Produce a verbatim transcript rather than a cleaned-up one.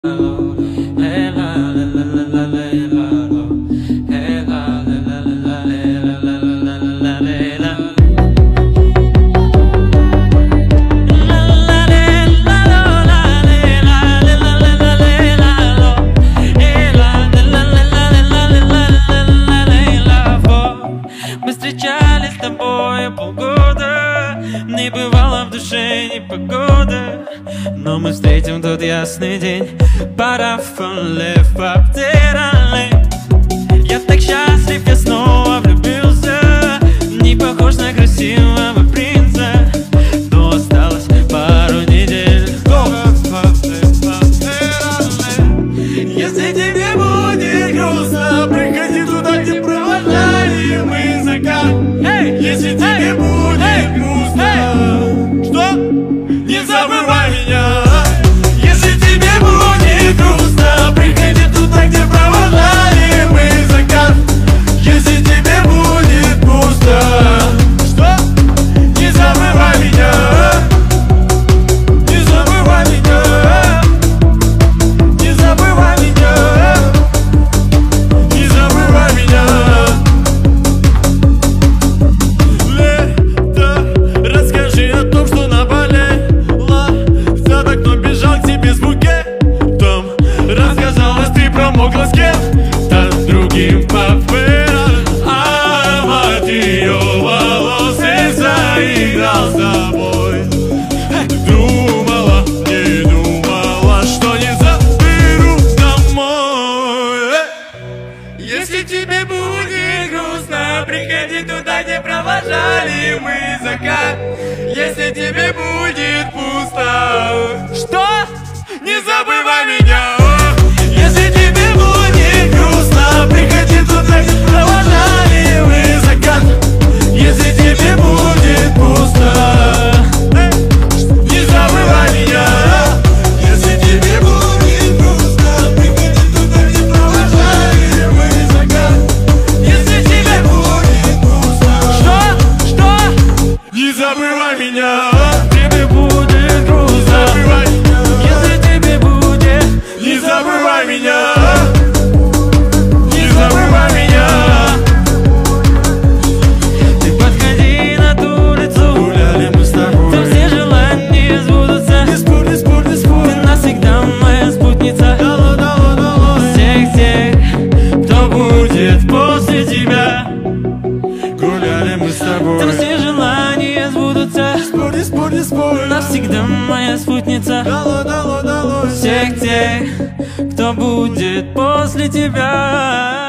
Мы встречались с тобой полгода, не бывало в душе ни погода, но мы встретим тот ясный день. Парафон лев обтирали. Я так счастлив, я снова влюбился. Не похож на красивого принца, но осталось пару недель. Если тебе будет грустно, приходи туда, где провожали мы закат. Если тебе будет грустно, что? Не забывай меня. Если тебе будет грустно, приходи туда, где провожали мы закат. Если тебе будет грустно, что? Не забывай меня. Не забывай меня. Не забывай меня. Не забывай меня. Лето, расскажи о том, что наболело. За окном бежал к тебе с букетом. Рассказалась, ты промокла с кем-то другим папе. Аромат ее волос и заиграл с тобой. Думала, не думала, что не заберу домой. Если тебе будет грустно, приходи туда, где провожали мы закат. Если тебе будет пусто, что? Не забывай меня. Если тебе будет грустно, приходи туда, где провожали мы закат. Если тебе будет пусто, не забывай меня. Если тебе будет грустно, приходи туда, где провожали мы закат. Если тебе будет пусто, что? Что? Не забывай меня. Тебе будет грустно, если тебе будет. Не забывай меня. Не забывай меня. Ты подходи на ту улицу, Гуляли мы с тобой. там все желания сбудутся. Не спорь, не спорь, не спорь. Ты навсегда моя спутница. Дало, дало, дало. Всех тех, кто будет после тебя, Гуляли мы с тобой. там все желания сбудутся. Не спорь, не спорь, не спорь. Навсегда моя спутница. Дало, дало, дало. Всех тех, кто будет после тебя.